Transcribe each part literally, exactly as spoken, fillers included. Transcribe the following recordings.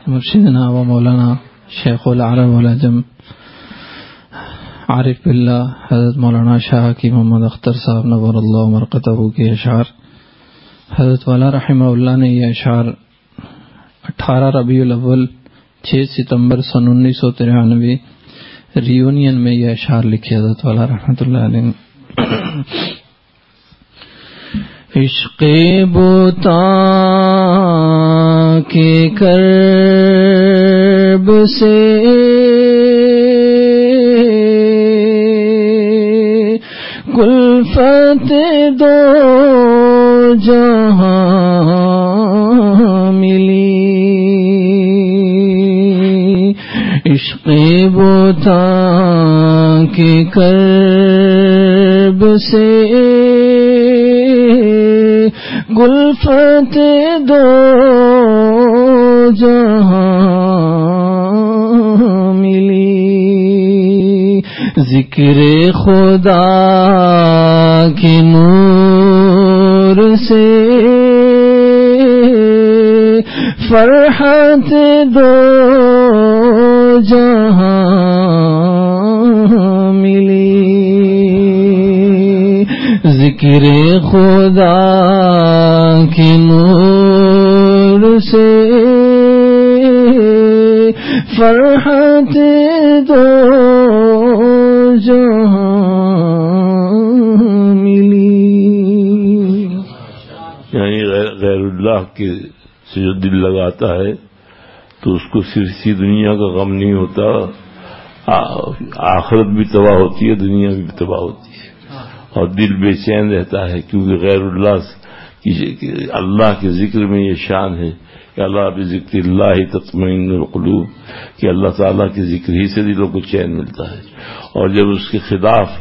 مرشدنا و مولانا شیخ العرب والعجم عارف باللہ حضرت مولانا شاہ کی محمد اختر صاحب نور اللہ مرقتہ کے اشعار. حضرت والا رحمہ اللہ نے یہ اشعار اٹھارہ ربیع الاول چھ ستمبر سن انیس سو ترانوے ریونین میں یہ اشعار لکھے. حضرت والا رحمۃ اللہ علیہ عشق بوتا کے کرب سے کلفت دو جہاں ملی. عشق بوتا کے کرب سے گلفت دو جہاں ملی. ذکر خدا کے نور سے فرحت دو جہاں ملی. ذکر خدا کے نور سے فرحت دو جہاں ملی. یعنی غیر اللہ کے سے جو دل لگاتا ہے تو اس کو صرف اسی دنیا کا غم نہیں ہوتا، آخرت بھی تباہ ہوتی ہے، دنیا بھی تباہ ہوتی ہے، اور دل بے چین رہتا ہے، کیونکہ غیر اللہ کی اللہ کے ذکر میں یہ شان ہے کہ اللہ بذکر اللہ تطمئن القلوب، کہ اللہ تعالیٰ کے ذکر ہی سے دلوں کو چین ملتا ہے. اور جب اس کے خلاف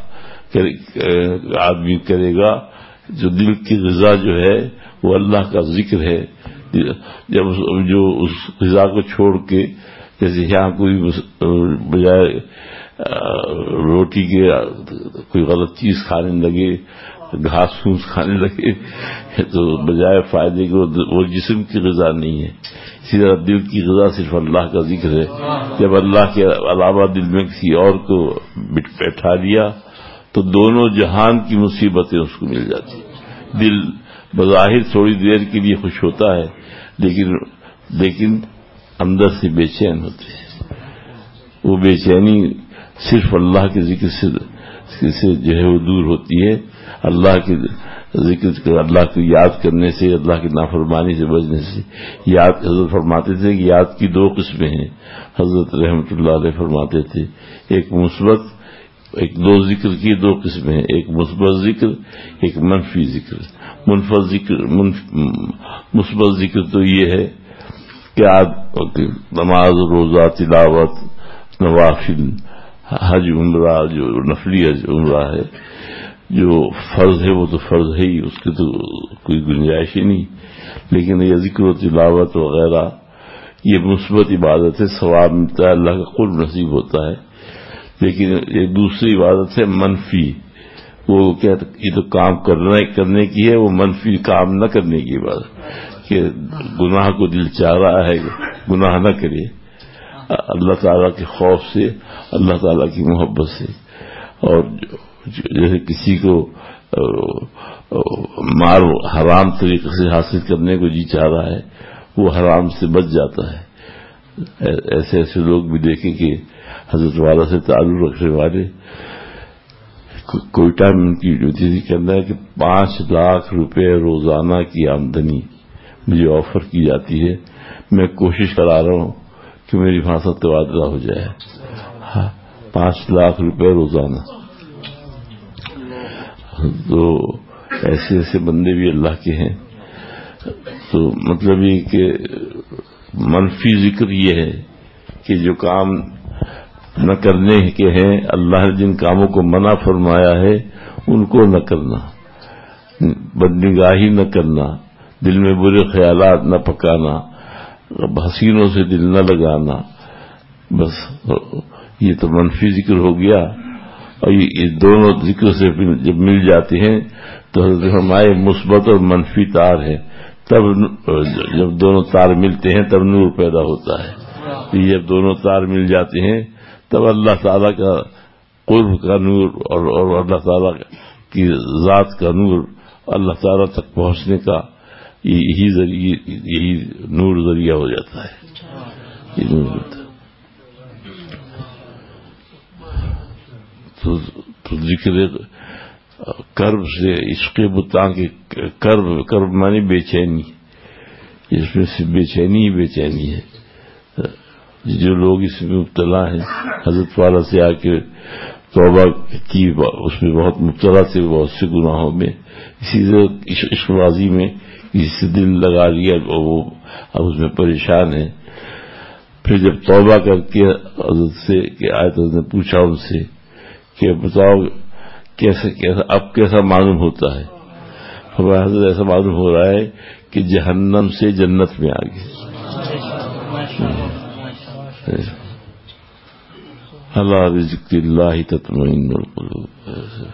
آدمی کرے گا، جو دل کی غذا جو ہے وہ اللہ کا ذکر ہے، جب جو اس غذا کو چھوڑ کے جیسے یہاں کوئی بجائے روٹی کے کوئی غلط چیز کھانے لگے، گھاس پھوس کھانے لگے، تو بجائے فائدے کے وہ جسم کی غذا نہیں ہے. اسی طرح دل کی غذا صرف اللہ کا ذکر ہے. جب اللہ کے علاوہ دل میں کسی اور کو بیٹھا لیا تو دونوں جہان کی مصیبتیں اس کو مل جاتی. دل بظاہر تھوڑی دیر کے لیے خوش ہوتا ہے، لیکن لیکن اندر سے بے چین ہوتے ہیں. وہ بے چینی صرف اللہ کے ذکر سے سے جو ہے وہ دور ہوتی ہے. اللہ کے ذکر اللہ کو یاد کرنے سے، اللہ کی نافرمانی سے بچنے سے. یاد حضرت فرماتے تھے کہ یاد کی دو قسمیں ہیں. حضرت رحمۃ اللہ علیہ فرماتے تھے ایک مثبت، ایک دو ذکر کی دو قسمیں ہیں، ایک مثبت ذکر، ایک منفی ذکر. منفی ذکر مثبت ذکر تو یہ ہے کہ آپ نماز، روزہ، تلاوت، نوافل، حج، عمرہ، جو نفلی حج عمرہ ہے، جو فرض ہے وہ تو فرض ہے ہی، اس کی تو کوئی گنجائش ہی نہیں. لیکن یہ ذکر و تلاوت وغیرہ یہ مثبت عبادت ہے، ثواب ملتا ہے، اللہ کا قرب نصیب ہوتا ہے. لیکن یہ دوسری عبادت ہے منفی، وہ کیا یہ تو کام کرنا کرنے کی ہے، وہ منفی کام نہ کرنے کی عبادت، کہ گناہ کو دل چاہ رہا ہے گناہ نہ کرے، اللہ تعالیٰ کے خوف سے، اللہ تعالیٰ کی محبت سے. اور جیسے کسی کو مال حرام طریقے سے حاصل کرنے کو جی چاہ رہا ہے، وہ حرام سے بچ جاتا ہے. ایسے ایسے لوگ بھی دیکھیں کہ حضرت والا سے تعلق رکھنے والے کوئی ٹائم ان کی جو چیز کہنا ہے کہ پانچ لاکھ روپے روزانہ کی آمدنی مجھے آفر کی جاتی ہے، میں کوشش کرا رہا ہوں کہ میری وہاں سے تبادلہ ہو جائے. ہاں، پانچ لاکھ روپے روزانہ. تو ایسے ایسے بندے بھی اللہ کے ہیں. تو مطلب یہ کہ منفی ذکر یہ ہے کہ جو کام نہ کرنے کے ہیں، اللہ نے جن کاموں کو منع فرمایا ہے ان کو نہ کرنا، بدنگاہی نہ کرنا، دل میں برے خیالات نہ پکانا، حسینوں سے دل نہ لگانا. بس یہ تو منفی ذکر ہو گیا. اور یہ دونوں ذکر سے جب مل جاتے ہیں تو حضرت فرمائے مثبت اور منفی تار ہے، تب جب دونوں تار ملتے ہیں تب نور پیدا ہوتا ہے. جب دونوں تار مل جاتے ہیں تب اللہ تعالیٰ کا قرب کا نور اور, اور اللہ تعالیٰ کی ذات کا نور اللہ تعالیٰ تک پہنچنے کا یہی ذریعہ یہی نور ذریعہ ہو جاتا ہے. یہ نور ہوتا ہے. تو, تو ذکر کرب سے عشق بتاں کے کرب کرب مانی بے چینی, اس میں سے بے چینی ہی بے چینی ہے. جو لوگ اس میں مبتلا ہیں حضرت والا سے آ کے توبہ کی, اس میں بہت مبتلا تھے بہت سے گناہوں میں, اسی طرح عشق بازی میں کسی سے دل لگا لیا اور وہ اب اس میں پریشان ہے. پھر جب توبہ کر کے حضرت سے کہ آیت نے پوچھا ان سے کہ بتاؤ کیسے کیسا اب کیسا معلوم ہوتا ہے. ہمارا حضرت ایسا معلوم ہو رہا ہے کہ جہنم سے جنت میں آ گئے. اللہ رزق اللہ تطمئن القلوب,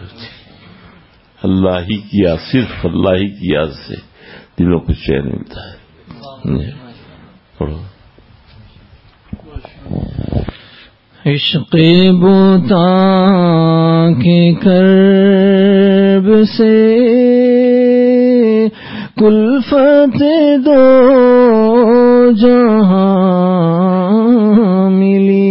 اللہ ہی کی یاد, صرف اللہ ہی کی یاد سے دلوں کو چین ملتا ہے. پڑھو. عشق بتاں کے کرب سے کلفت دو جہاں ملی,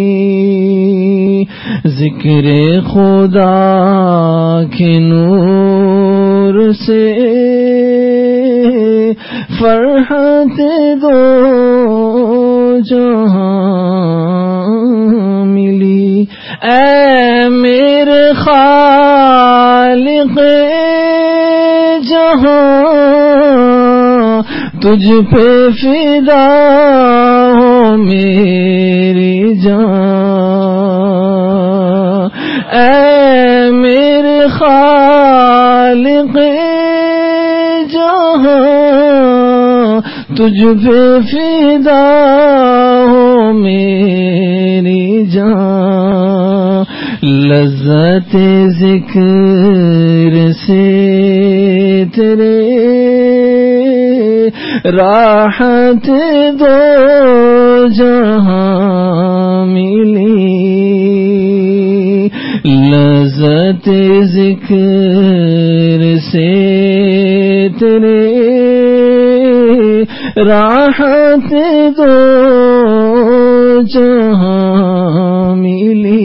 ذکر خدا کے نور سے فرحت دو جہاں ملی. اے میرے خالق جہاں تجھ پہ فدا ہو میری جان. اے میرے خالق جہاں تجھ پہ فدا ہو میری جان. لذت ذکر سے تیرے راحت دو جہاں ملی, لذت ذکر سے تیرے راحت دو جہاں ملی.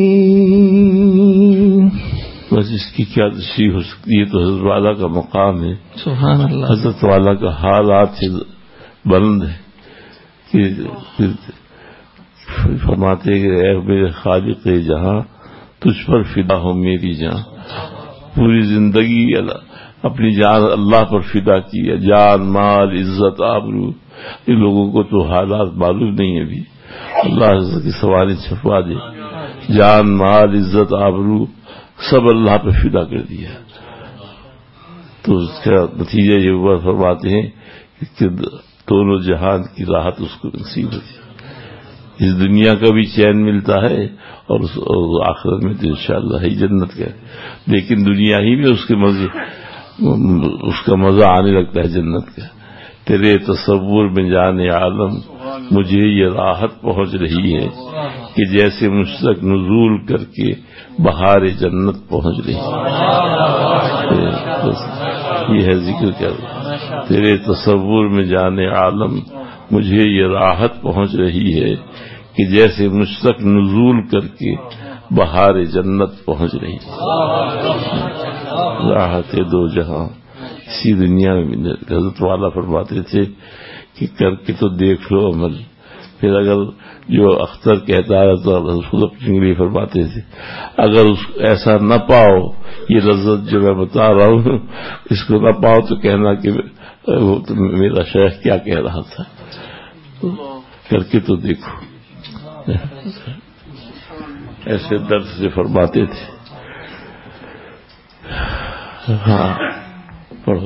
بس اس کی کیا تشریح ہو سکتی ہے. تو حضرت والا کا مقام ہے, سبحان اللہ. حضرت والا کا حالات سے بلند ہے کہ فرماتے کہ اے میرے خالق جہاں تجھ پر فدا ہو میری جان. پوری زندگی اپنی جان اللہ پر فدا کی ہے, جان مال عزت آبرو. ان لوگوں کو تو حالات معلوم نہیں ہے ابھی. اللہ عزت کی سواری چھپوا دے. جان مال عزت آبرو سب اللہ پہ فدا کر دیا. تو اس کا نتیجہ یہ ہوا فرماتے ہیں کہ دونوں جہان کی راحت اس کو نصیب ہوتی ہے. اس دنیا کا بھی چین ملتا ہے اور اس آخرت میں تو انشاءاللہ ہی جنت کا. لیکن دنیا ہی میں اس کے مزے اس کا مزہ آنے لگتا ہے جنت کا. تیرے تصور میں جانے عالم مجھے یہ راحت پہنچ رہی ہے کہ جیسے مجھ تک نزول کر کے بہار جنت پہنچ رہی ہے. یہ ہے ذکر کر. تیرے تصور میں جانے عالم مجھے یہ راحت پہنچ رہی ہے کہ جیسے مجھ تک نزول کر کے بہار جنت پہنچ رہی ہے. راحت دو جہاں اسی دنیا میں. حضرت والا فرماتے تھے کہ کر کے تو دیکھ لو عمل. پھر اگر جو اختر کہتا ہے تو خود اپنے لیے فرماتے تھے اگر اس ایسا نہ پاؤ, یہ لذت جو میں بتا رہا ہوں اس کو نہ پاؤ تو کہنا کہ وہ تو میرا شیخ کیا کہہ رہا تھا. کر کے تو دیکھو. ایسے درد سے فرماتے تھے. ہاں پڑھو.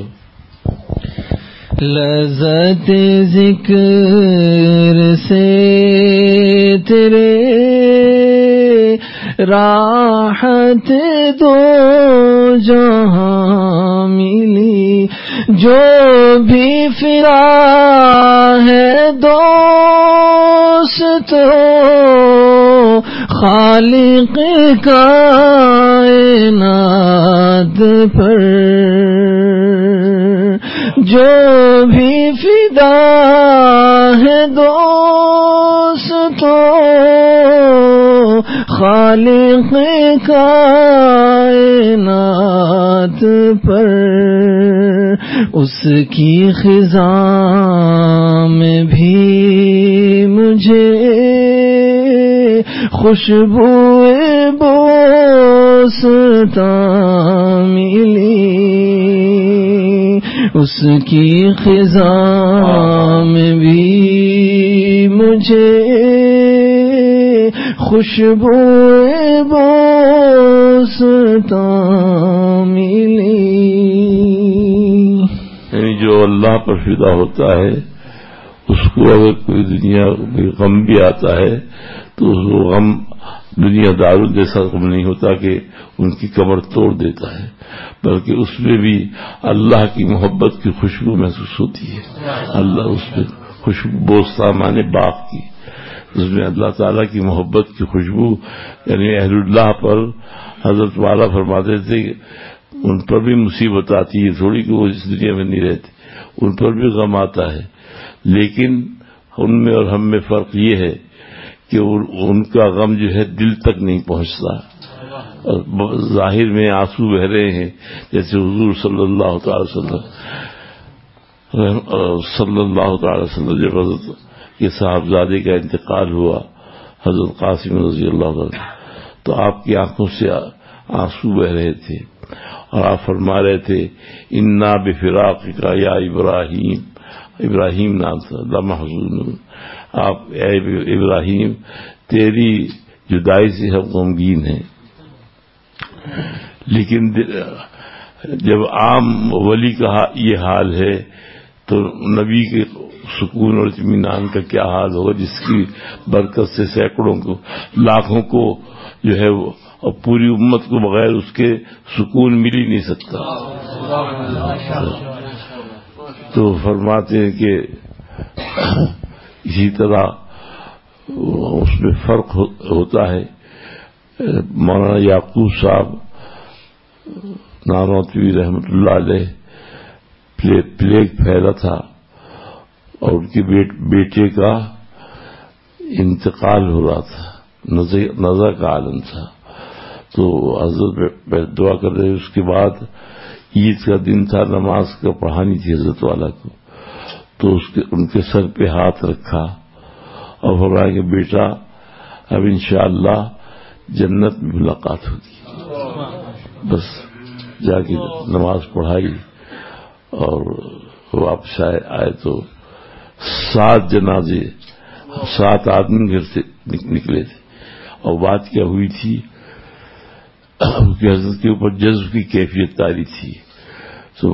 لذت ذکر سے تیرے راحت دو جہاں ملی، جو بھی فرا ہے دوست خالق کائنات پر، جو بھی فدا ہے دوست خالق کائنات پر، اس کی خزاں میں بھی مجھے خوشبو بوستان ملی، اس کی خزاں میں بھی مجھے خوشبو بوستان ملی۔ یعنی جو اللہ پر فدا ہوتا ہے اس کو اگر کوئی دنیا میں غم بھی آتا ہے تو اس کو غم دنیا داروں جیسا غم نہیں ہوتا کہ ان کی کمر توڑ دیتا ہے، بلکہ اس میں بھی اللہ کی محبت کی خوشبو محسوس ہوتی ہے۔ اللہ اس میں خوشبو بوستان مانے باغ کی، اس میں اللہ تعالیٰ کی محبت کی خوشبو، یعنی اہل اللہ پر حضرت والا فرماتے تھے کہ ان پر بھی مصیبت آتی ہے، تھوڑی کہ وہ اس دنیا میں نہیں رہتے، ان پر بھی غم آتا ہے، لیکن ان میں اور ہم میں فرق یہ ہے کہ ان کا غم جو ہے دل تک نہیں پہنچتا، ظاہر میں آنسو بہ رہے ہیں، جیسے حضور صلی اللہ تعالی وسلم صلی اللہ تعالی وسلم جب حضرت کے صاحبزادے کا انتقال ہوا حضرت قاسم رضی اللہ عنہ، تو آپ کی آنکھوں سے آنسو بہ رہے تھے اور آپ فرما رہے تھے انا بفراقک یا ابراہیم، ابراہیم نام تھا، لمحزون، آپ اے ابراہیم تیری جدائی سے ہم غمگین ہیں۔ لیکن جب عام ولی کا یہ حال ہے تو نبی کے سکون اور اطمینان کا کیا حال ہوگا، جس کی برکت سے سینکڑوں کو لاکھوں کو جو ہے اور پوری امت کو بغیر اس کے سکون مل ہی نہیں سکتا۔ تو فرماتے ہیں کہ اسی طرح اس میں فرق ہوتا ہے۔ مولانا یعقوب صاحب نانوتوی رحمۃ اللہ علیہ پلیگ پھیلا تھا اور ان کے بیٹے کا انتقال ہو رہا تھا، نظر کا عالم تھا، تو حضرت دعا کر رہے، اس کے بعد عید کا دن تھا، نماز کا پڑھانی تھی حضرت والا کو، تو اس کے ان کے سر پہ ہاتھ رکھا اور فرمایا کہ بیٹا اب انشاءاللہ جنت میں ملاقات ہوگی۔ بس جا کے نماز پڑھائی اور واپس آئے آئے تو سات جنازے، سات آدمی گھر سے نکلے تھے، اور بات کیا ہوئی تھی کہ حضرت کے اوپر جذب کی کیفیت تاری تھی، تو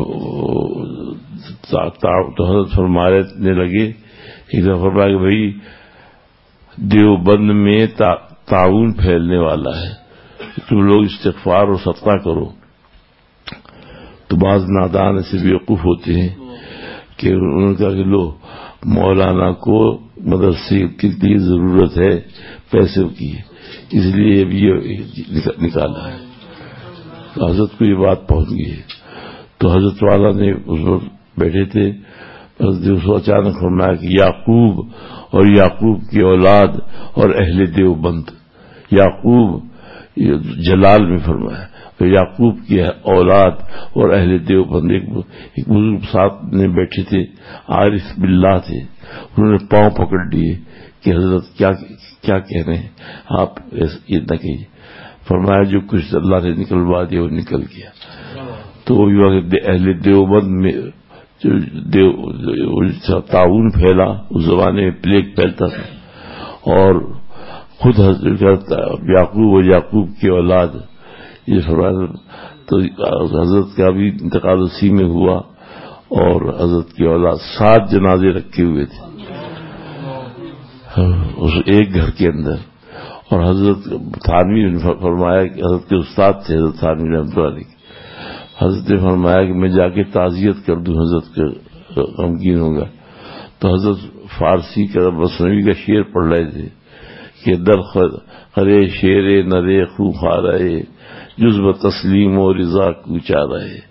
حضرت فرمانے لگے، ایک دفعہ فرمایا کہ بھائی دیوبند میں تعاون پھیلنے والا ہے، تم لوگ استغفار اور صدقہ کرو۔ تو بعض نادان ایسے بیوقوف ہوتے ہیں کہ انہوں نے کہا کہ لو مولانا کو مدرسے کے لیے ضرورت ہے پیسوں کی، اس لیے اب یہ نکالا ہے۔ تو حضرت کو یہ بات پہنچ گئی ہے، تو حضرت والا نے اس وقت بیٹھے تھے، حضرت اس کو اچانک فرمایا کہ یعقوب اور یعقوب کی اولاد اور اہل دیوبند، یعقوب جلال میں فرمایا، تو یعقوب کی اولاد اور اہل دیوبند۔ ایک بزرگ صاحب نے بیٹھے تھے، عارف باللہ تھے، انہوں نے پاؤں پکڑ لیے کہ حضرت کیا کیا کہہ رہے ہیں آپ، یہ نہ کہیے۔ فرمایا جو کچھ اللہ نے نکلوا دیا وہ نکل گیا۔ تو اہل دیوبند میں جو دیو تعاون پھیلا، اس زمانے میں پلیگ پھیلتا تھا، اور خود حضرت یعقوب و یعقوب کی اولاد یہ فرمایا، تو حضرت کا بھی انتقال اسی میں ہوا، اور حضرت کی اولاد سات جنازے رکھے ہوئے تھے اس ایک گھر کے اندر، اور حضرت تھانوی نے فرمایا کہ حضرت کے استاد تھے حضرت تھانوی رحمۃ اللہ علیہ، حضرت نے فرمایا کہ میں جا کے تعزیت کر دوں، حضرت کے غمگین ہوگا، تو حضرت فارسی کا مثنوی کا شعر پڑھ رہے تھے کہ در خرے شیر نرے خو خا رہے جزب تسلیم و رضا کوچا رہے،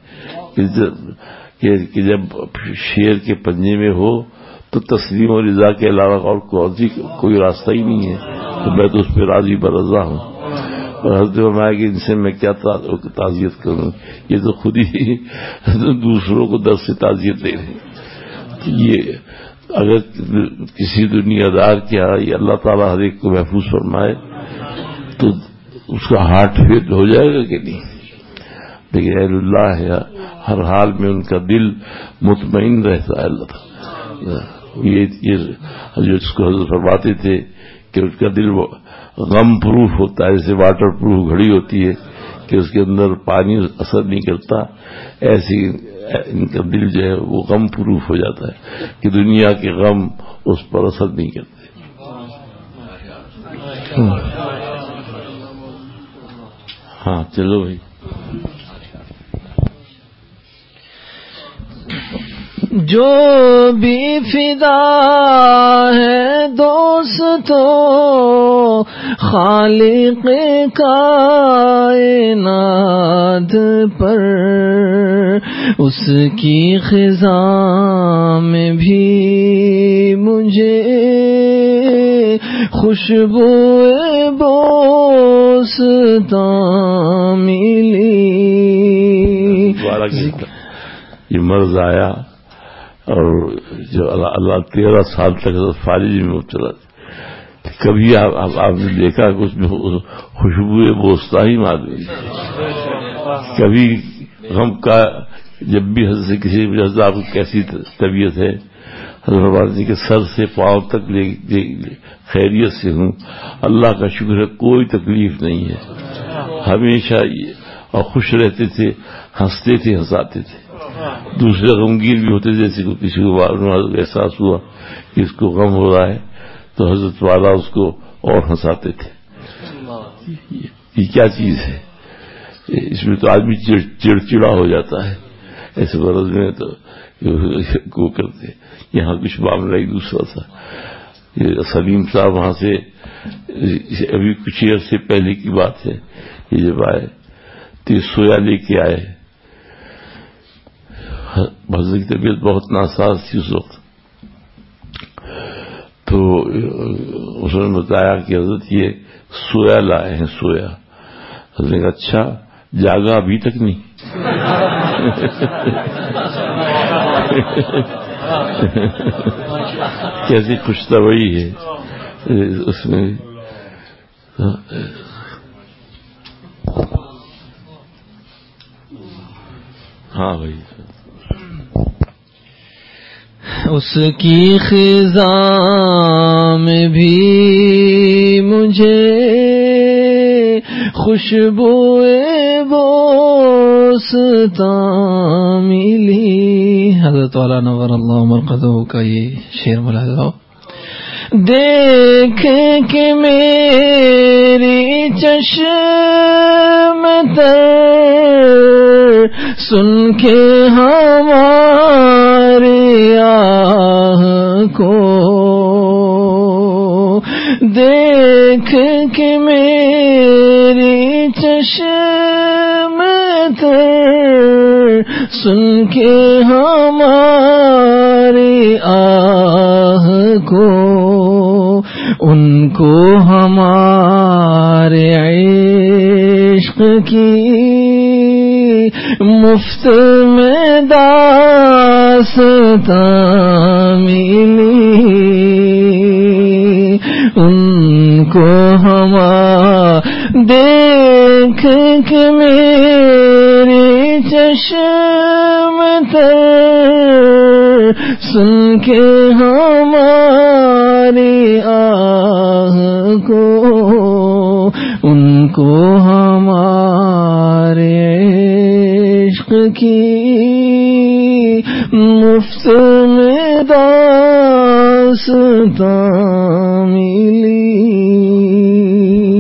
کہ جب شیر کے پنجے میں ہو تو تسلیم و رضا کے علاوہ اور کوئی راستہ ہی نہیں ہے، تو میں تو اس پہ راضی برضا ہوں۔ اور حضرت فرمایا کہ ان سے میں کیا تعزیت کروں، یہ تو خود ہی دوسروں کو در سے تعزیت دے رہے ہیں۔ یہ اگر کسی دنیا دار کیا یہ اللہ تعالیٰ ہر ایک کو محفوظ فرمائے تو اس کا ہارٹ فیل ہو جائے گا کہ نہیں، لیکن اہل اللہ ہے ہر حال میں ان کا دل مطمئن رہتا ہے اللہ تعالیٰ۔ یہ جو اس کو حضرت فرماتے تھے کہ اس کا دل غم پروف ہوتا ہے، جیسے واٹر پروف گھڑی ہوتی ہے کہ اس کے اندر پانی اثر نہیں کرتا، ایسی ان کا دل جو ہے وہ غم پروف ہو جاتا ہے کہ دنیا کے غم اس پر اثر نہیں کرتے۔ ہاں چلو بھائی، جو بھی فدا ہے دوستو خالق کائنات پر، اس کی خزاں میں بھی مجھے خوشبو بوستان ملی۔ یہ مرض آیا اور جو اللہ اللہ تیرہ سال تک فارغی میں مبتلا تھے، کبھی آپ آپ نے دیکھا کہ اس میں خوشبو بوستا ہی مار گئی، کبھی غم کا جب بھی حضرت سے کسی حضرت آپ کو کیسی طبیعت ہے، حضرت جی کے سر سے پاؤں تک خیریت سے ہوں، اللہ کا شکر ہے کوئی تکلیف نہیں ہے، ہمیشہ اور خوش رہتے تھے، ہنستے تھے، ہنساتے تھے، دوسرے غمگین بھی ہوتے، جیسے کسی کو احساس ہوا کہ اس کو غم ہو رہا ہے تو حضرت والا اس کو اور ہنساتے تھے۔ یہ کیا چیز ہے، اس میں تو آدمی چڑچڑا ہو جاتا ہے، ایسے مرض میں تو کو کرتے۔ یہاں کچھ معاملہ ہی دوسرا تھا، سلیم صاحب وہاں سے ابھی کچھ عرصے سے پہلے کی بات ہے، یہ جب آئے تو سویا لے کے آئے، حضرت کی طبیعت بہت ناساز تھی اس وقت، تو اس نے بتایا کہ حضرت یہ سویا لائے ہیں، سویا۔ حضرت نے کہا اچھا، جاگا ابھی تک نہیں؟ کیسی خوش طبعی ہے اس میں۔ ہاں بھائی، اس کی خزاں میں بھی مجھے خوشبو بوستان ملی۔ حضرت والا نور اللہ مرقدہ کا یہ شعر ملاحظہ، دیکھ کے میری چشم تر، سن کے ہماری آہ کو، دیکھ کے میری چشم تر، سن کے ہماری آہ کو، ان کو ہمارے عشق کی مفت میں داستان ملی، ان کو ہمارے دیکھ کے میری چشم تر، سن کے ہماری آہ کو، ان کو ہمارے عشق کی مفت میں داستان ملی۔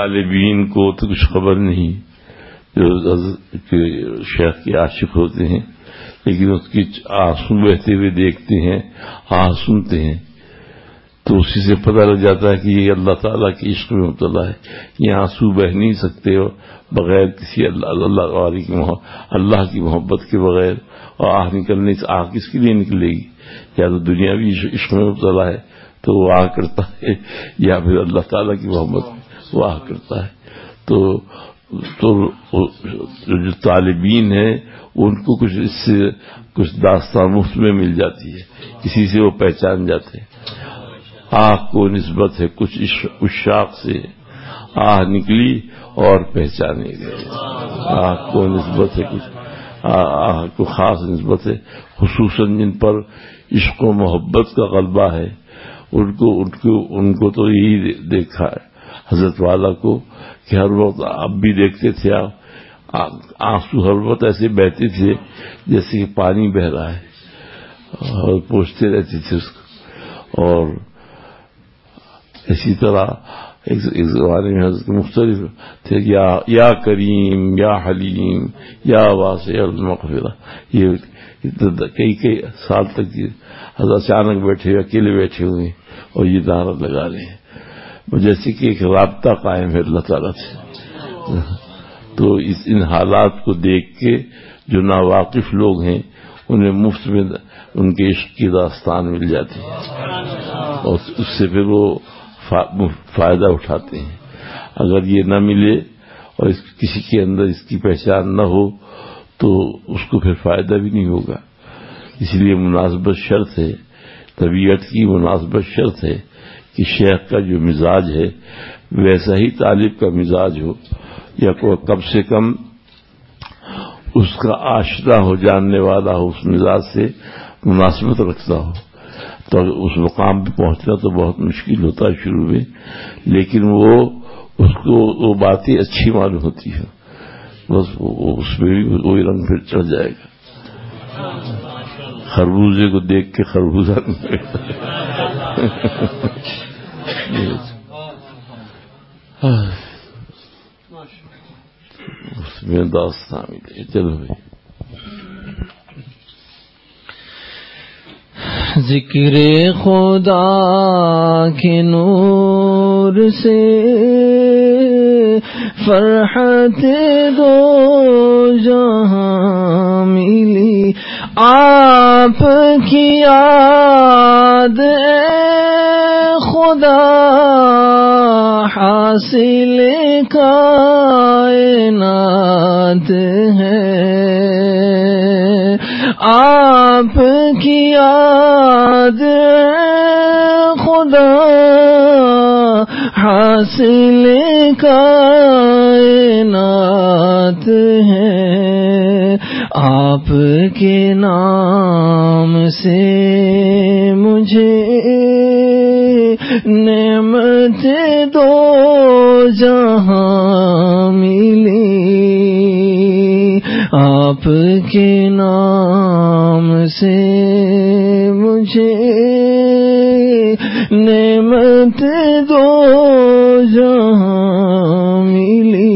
طالبین کو تو کچھ خبر نہیں جو شیخ کے عاشق ہوتے ہیں، لیکن اس کی آنسو بہتے ہوئے دیکھتے ہیں، ہاں سنتے ہیں، تو اسی سے پتہ لگ جاتا ہے کہ یہ اللہ تعالیٰ کے عشق میں مبتلا ہے. یہ آنسو بہ نہیں سکتے بغیر کسی اللہ اللہ والی کی محبت اللہ کی محبت کے بغیر. اور آہ نکلنے سے آہ کس کے لیے نکلے گی؟ یا تو دنیاوی عشق میں مبتلا ہے تو وہ آہ کرتا ہے، یا پھر اللہ تعالیٰ کی محبت وہ آہ کرتا ہے. تو تو جو طالبین ہیں ان کو کچھ اس سے کچھ داستان مفت میں مل جاتی ہے، اسی سے وہ پہچان جاتے ہیں. آہ کو نسبت ہے کچھ عشاق سے، آہ نکلی اور پہچانے گئے. آہ کو نسبت ہے کچھ آہ کو خاص نسبت ہے، خصوصاً جن پر عشق و محبت کا غلبہ ہے ان کو ان کو ان کو تو یہی دیکھا ہے حضرت والا کو کہ ہر وقت اب بھی دیکھتے تھے آپ آنسو ہر وقت ایسے بہتے تھے جیسے کہ پانی بہ رہا ہے، اور پوچھتے رہتے تھے اس کو. اور اسی طرح ایک زمانے میں حضرت مختلف تھے، یا یا کریم یا حلیم یا واسع المغفرہ. یہ کئی کئی سال تک حضرت اچانک بیٹھے اکیلے بیٹھے ہوئے اور یہ نعرہ لگا رہے ہیں جیسے کہ ایک رابطہ قائم ہے اللہ تعالیٰ سے. تو اس ان حالات کو دیکھ کے جو ناواقف لوگ ہیں انہیں مفت میں ان کے عشق کی داستان مل جاتی ہے اور اس سے پھر وہ فائدہ اٹھاتے ہیں. اگر یہ نہ ملے اور اس کسی کے اندر اس کی پہچان نہ ہو تو اس کو پھر فائدہ بھی نہیں ہوگا. اس لیے مناسبت شرط ہے، طبیعت کی مناسبت شرط ہے کہ شیخ کا جو مزاج ہے ویسا ہی طالب کا مزاج ہو، یا کوئی کم سے کم اس کا آشنا ہو، جاننے والا ہو، اس مزاج سے مناسبت رکھتا ہو. تو اس مقام پہ پہنچنا تو بہت مشکل ہوتا ہے شروع میں، لیکن وہ اس کو وہ باتیں اچھی معلوم ہوتی ہے، بس اس میں بھی وہی رنگ پھر چڑھ جائے گا. خربوزے کو دیکھ کے خربوزہ اس میں داستان ملے. چلو بھائی، ذکر خدا کے نور سے فرحت دو جہاں ملی، آپ کی یاد اے خدا حاصل کائنات ہے، آپ کی یاد خدا حاصل کائنات ہے. آپ کے نام سے مجھے نعمت دو جہاں ملی، آپ کے نام سے مجھے نعمت دو جہاں ملی.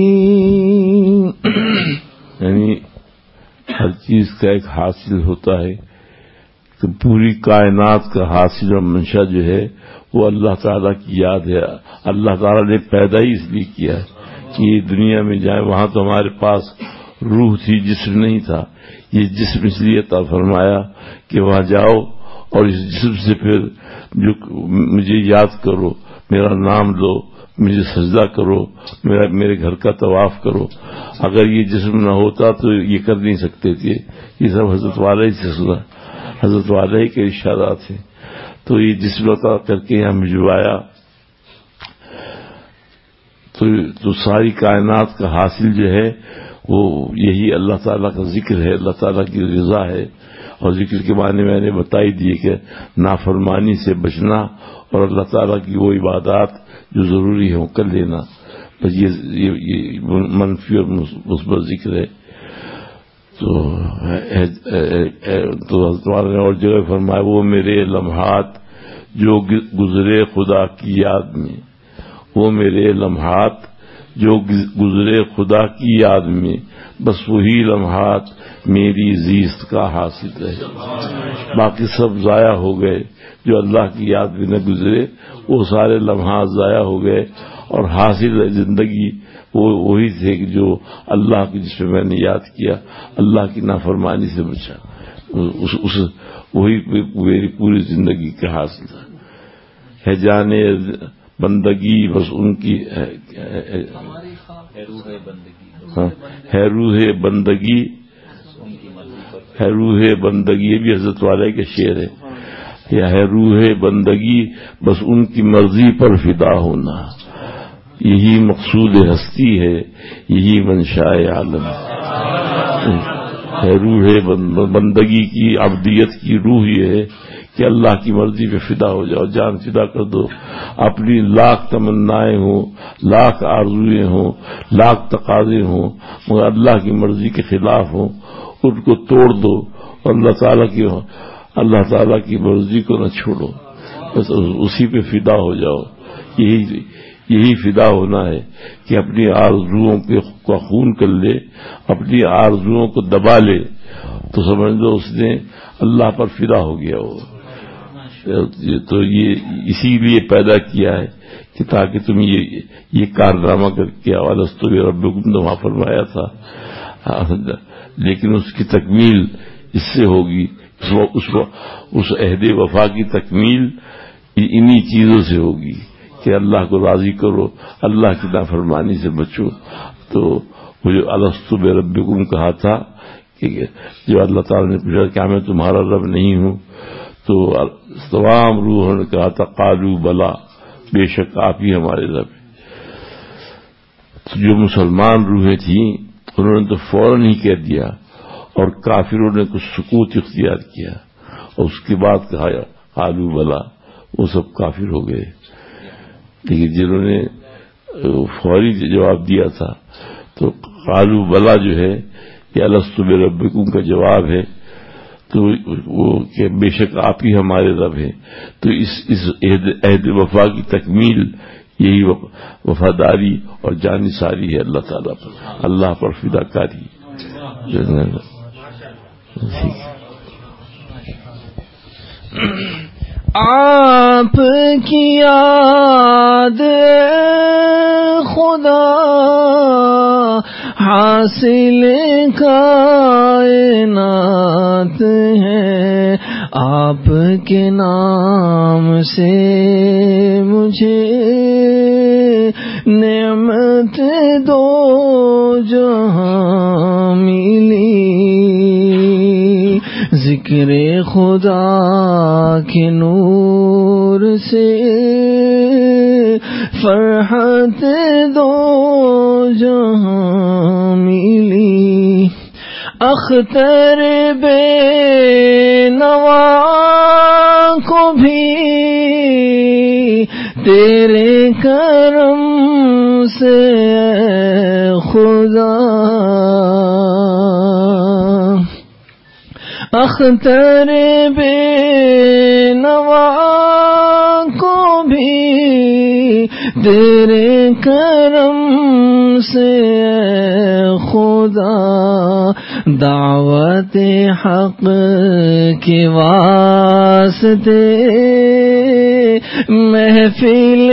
یعنی ہر چیز کا ایک حاصل ہوتا ہے، تو پوری کائنات کا حاصل اور منشا جو ہے وہ اللہ تعالیٰ کی یاد ہے. اللہ تعالیٰ نے پیدا ہی اس لیے کیا ہے کہ یہ دنیا میں جائے. وہاں تو ہمارے پاس روح تھی، جسم نہیں تھا. یہ جسم اس لیے عطا فرمایا کہ وہاں جاؤ اور اس جسم سے پھر جو مجھے یاد کرو، میرا نام لو، مجھے سجدہ کرو، میرا میرے گھر کا طواف کرو. اگر یہ جسم نہ ہوتا تو یہ کر نہیں سکتے تھے. یہ سب حضرت والا ہی سے سنا، حضرت والا ہی کے ارشادات ہیں. تو یہ جسم عطا کر کے یہاں بھجوایا تو, تو ساری کائنات کا حاصل جو ہے وہ یہی اللہ تعالیٰ کا ذکر ہے، اللہ تعالیٰ کی رضا ہے. اور ذکر کے معنی میں نے بتائی دیے کہ نافرمانی سے بچنا اور اللہ تعالیٰ کی وہ عبادات جو ضروری ہے وہ کر لینا. بس یہ, یہ, یہ منفی اور مثبت ذکر ہے. تو تو حضرت والا نے اور جگہ فرمایا وہ میرے لمحات جو گزرے خدا کی یاد میں، وہ میرے لمحات جو گزرے خدا کی یاد میں بس وہی لمحات میری زیست کا حاصل رہے. باقی سب ضائع ہو گئے. جو اللہ کی یاد میں نہ گزرے وہ سارے لمحات ضائع ہو گئے اور حاصل زندگی وہ وہی تھے کہ جو اللہ کی جس میں میں نے یاد کیا, اللہ کی نافرمانی سے بچا, اس, اس وہی میری پوری زندگی کا حاصل تھا. ہے جانے بندگی بس ان کی ہے روح بندگی, ہے روح بندگی, یہ بھی حضرت والے کے شعر ہے. یا ہے روح بندگی بس ان کی مرضی پر فدا ہونا, یہی مقصود ہستی ہے, یہی منشائے عالم ہے. روح بندگی کی عبدیت کی روح یہ ہے کہ اللہ کی مرضی پہ فدا ہو جاؤ, جان فدا کر دو. اپنی لاکھ تمنائیں ہوں, لاکھ آرزویں ہوں, لاکھ تقاضے ہوں, مگر اللہ کی مرضی کے خلاف ہوں, ان کو توڑ دو اور اللہ تعالیٰ کی اللہ تعالیٰ کی مرضی کو نہ چھوڑو, بس اسی پہ فدا ہو جاؤ. یہی یہی فدا ہونا ہے کہ اپنی آرزوؤں کو خون کر لے, اپنی آرزوؤں کو دبا لے تو سمجھ لو اس نے اللہ پر فدا ہو گیا ہو. تو یہ اسی لیے پیدا کیا ہے کہ تاکہ تم یہ یہ کارنامہ کر کے اولستو بربکم تو وہاں فرمایا تھا, لیکن اس کی تکمیل اس سے ہوگی. اس اس عہد وفا کی تکمیل انہی چیزوں سے ہوگی کہ اللہ کو راضی کرو, اللہ کی نافرمانی سے بچو. تو وہ جو الستو بربکم کہا تھا کہ جو اللہ تعالیٰ نے پوچھا کیا میں تمہارا رب نہیں ہوں, تو تمام روحوں نے کہا تھا قالو بلا, بے شک آپ ہی ہمارے رب. تو جو مسلمان روحیں تھیں انہوں نے تو فوراً ہی کہہ دیا, اور کافروں نے کچھ سکوت اختیار کیا اور اس کے بعد کہا قالو بلا, وہ سب کافر ہو گئے. لیکن جنہوں نے فوری جواب دیا تھا تو قالو بلا جو ہے یہ الستو بربکم کا جواب ہے, تو وہ کہ بے شک آپ ہی ہمارے رب ہیں. تو اس اس عہد وفا کی تکمیل یہی وفاداری اور جانثاری ہے اللہ تعالیٰ پر, اللہ پر فدا کاری. آپ کی یاد خدا حاصل کائنات ہے, آپ کے نام سے مجھے نعمت دو جہاں ملی. ذکر خدا کے نور سے فرحت دو جہاں ملی. اختر بے نوا کو بھی تیرے کرم سے خدا, اختر بے نوا کو بھی تیرے کرم سے خدا. دعوت حق کے واسطے محفل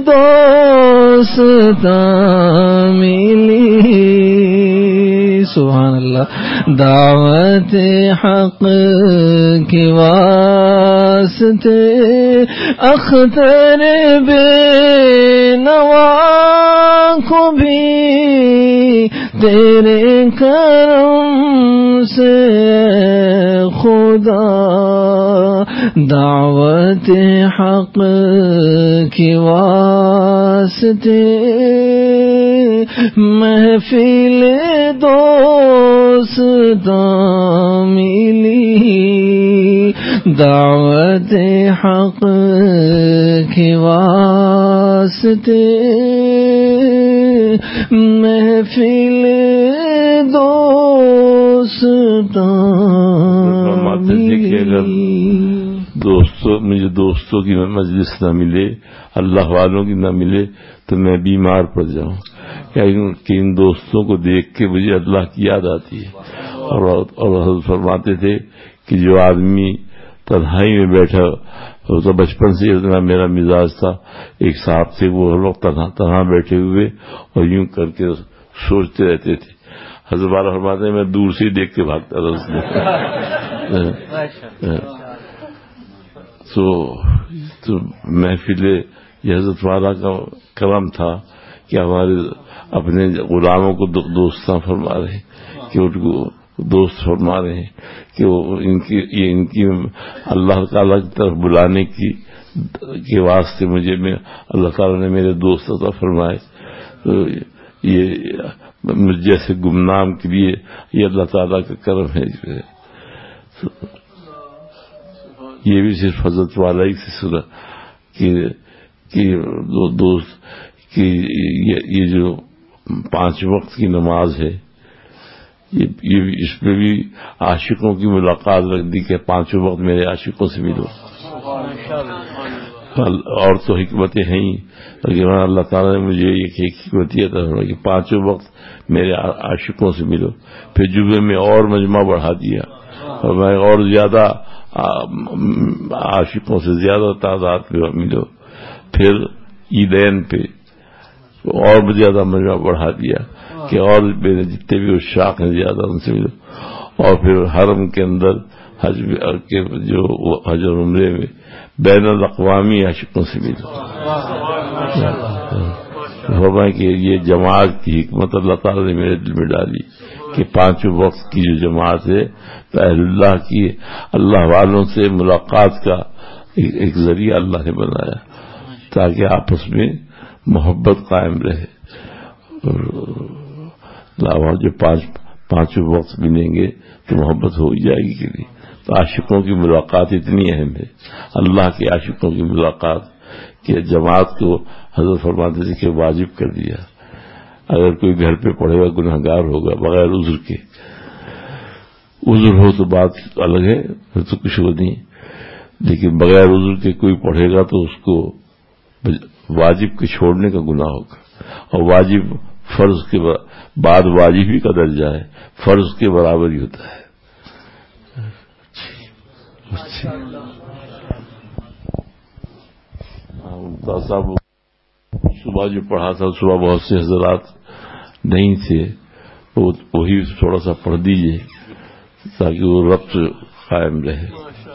دوستاں ملی. سبحان اللہ. دعوت حق کے واسطے اختر بے نوا کو بھی تیرے کرم سے خدا. دعوت حق کے واسطے محفل دوستاں ملی. دعوت حق کے واسطے محفل دوستاں ملی. دوست دوستوں مجھے دوستوں کی مجلس نہ ملے، اللہ والوں کی نہ ملے تو میں بیمار پڑ جاؤں، کہ ان دوستوں کو دیکھ کے مجھے اللہ کی یاد آتی ہے۔ اور حضرت فرماتے تھے کہ جو آدمی تنہائی میں بیٹھا تو بچپن سے اتنا میرا مزاج تھا، ایک صاحب تھے وہ ہر وقت تنہا تنہا بیٹھے ہوئے اور یوں کر کے سوچتے رہتے تھے۔ حضرت والا فرماتے ہیں میں دور سے ہی دیکھ کے بھاگتا تھا۔ تو محفل یہ حضرت والا کا کرم تھا کہ ہمارے اپنے غلاموں کو دوستاں فرما رہے ہیں، کہ ان کو دوست فرما رہے ہیں کہ وہ ان کی یہ ان کی اللہ تعالیٰ کی طرف بلانے کی کے واسطے مجھے میں اللہ تعالیٰ نے میرے دوست عطا فرمائے۔ تو یہ مجھ جیسے گمنام کے لیے یہ اللہ تعالیٰ کا کرم ہے۔ یہ بھی صرف حضرت والا ہی سے سنا کہ کہ دو دوست کہ یہ جو پانچ وقت کی نماز ہے یہ اس پہ بھی عاشقوں کی ملاقات رکھ دی کہ پانچوں وقت میرے عاشقوں سے ملو۔ اور تو حکمتیں ہیں ہی، لیکن اللہ تعالیٰ نے مجھے ایک حکمت یہ تھا کہ پانچوں وقت میرے عاشقوں سے ملو۔ پھر جمعے میں اور مجمع بڑھا دیا اور میں اور زیادہ عاشقوں سے زیادہ تعداد میں ملو۔ پھر عیدین پہ اور زیادہ مجمع بڑھا دیا کہ اور میرے جتنے بھی عشاق ہیں زیادہ ان سے ملو۔ اور پھر حرم کے اندر حج کے جو حج اور عمرے میں بین الاقوامی عاشقوں سے ملو۔ فرمایا کہ یہ جماعت کی حکمت اللہ تعالیٰ نے میرے دل میں ڈالی کہ پانچوں وقت کی جو جماعت ہے تو اہل اللہ کی اللہ والوں سے ملاقات کا ایک ذریعہ اللہ نے بنایا تاکہ آپس میں محبت قائم رہے۔ اور جو پانچ پانچوں وقت ملیں گے تو محبت ہو جائے گی کہ نہیں۔ تو عاشقوں کی ملاقات اتنی اہم ہے، اللہ کے عاشقوں کی ملاقات کہ جماعت کو حضرت فرماتے تھے کہ واجب کر دیا۔ اگر کوئی گھر پہ پڑھے گا گناہ گار ہوگا بغیر عذر کے، عذر ہو تو بات الگ ہے، پھر تو کچھ ہو نہیں، لیکن بغیر عذر کے کوئی پڑھے گا تو اس کو واجب کے چھوڑنے کا گناہ ہوگا۔ اور واجب فرض کے بعد واجب ہی کا درجہ ہے، فرض کے برابر ہی ہوتا ہے۔ صاحب صبح جو پڑھا تھا صبح بہت سے حضرات نہیں تھے، وہی تھوڑا سا پڑھ دیجئے تاکہ وہ ربط قائم رہے۔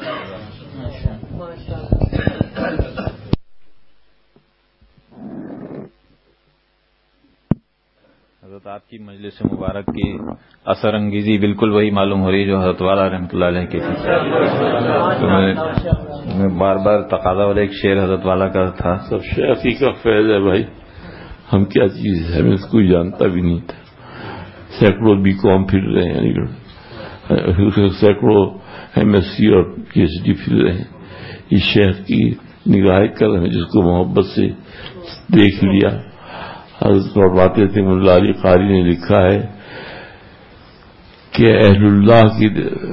حضرت آپ کی مجلس مبارک کی اثر انگیزی بالکل وہی معلوم ہو رہی جو حضرت والا رحمۃ اللہ علیہ کی تھی۔ تو میں بار بار تقاضا والے ایک شعر حضرت والا کا تھا، سب شیخی کا فیض ہے بھائی، ہم کیا چیز ہے ہمیں کوئی جانتا بھی نہیں تھا۔ سینکڑوں بی کام پھر رہے ہیں علی گڑھ، سینکڑوں ایم ایس سی اور پی ایچ ڈی پھر رہے ہیں، اس شیخ کی نگاہ کرم ہے جس کو محبت سے دیکھ لیا۔ حضرت فرماتے تھے ملا علی قاری نے لکھا ہے کہ اہل اللہ کی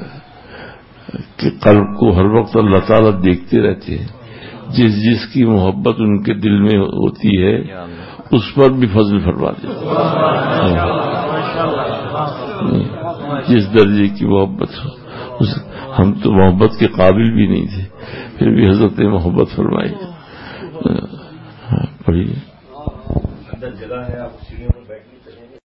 قلب کو ہر وقت اللہ تعالیٰ دیکھتے رہتے ہیں، جس جس کی محبت ان کے دل میں ہوتی ہے اس پر بھی فضل فرما دیتے ہیں۔ جس درجے کی محبت ہو، ہم تو محبت کے قابل بھی نہیں تھے، پھر بھی حضرت نے محبت فرمائی۔ پڑھیے۔ جگہ ہے آپ